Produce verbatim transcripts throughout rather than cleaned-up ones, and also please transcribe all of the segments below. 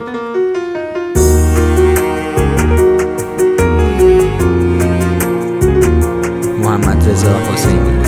محمد رضا حسینی.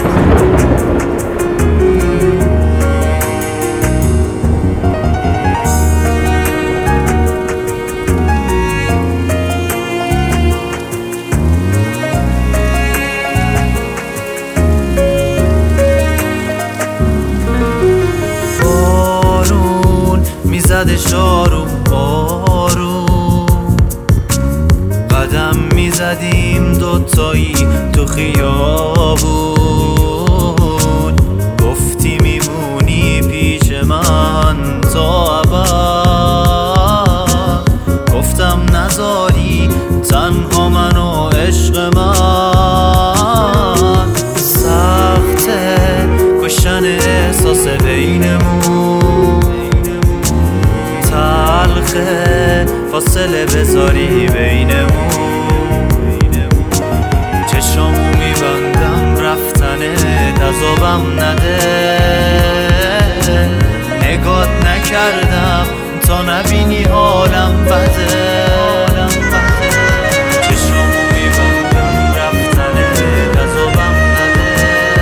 بارون میزدش آروم آروم، قدم میزدیم دوتایی تو خیابون، گفتی میمونی پیش من تا ابد، گفتم نذاری تنها من و عشق من. سخته کشتن احساس بینمون، تلخه فاصله بذاری بینمون. چشمو میبندم رفتنت عذابم نده، نگات نکردم تا نبینی حالم بده. چشمو میبندم رفتنت عذابم نده،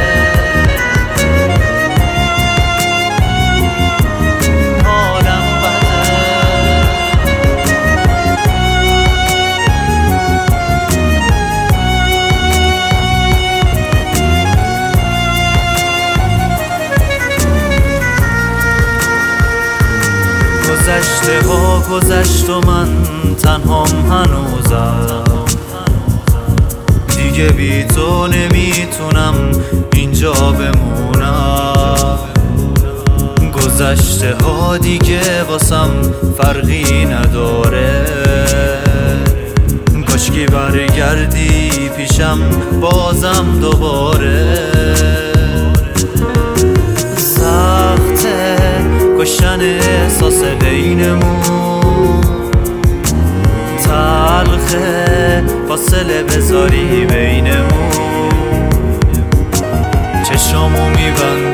حالم بده. گذشته ها گذشت و من تنهام هنوزم، دیگه بی تو نمیتونم اینجا بمونم. گذشته ها دیگه واسم فرقی نداره، کاشکی برگردی پیشم بازم دوباره. سخته کشتن احساس بینمون، تلخه فاصله بذاری بینمون. چشمو میبندم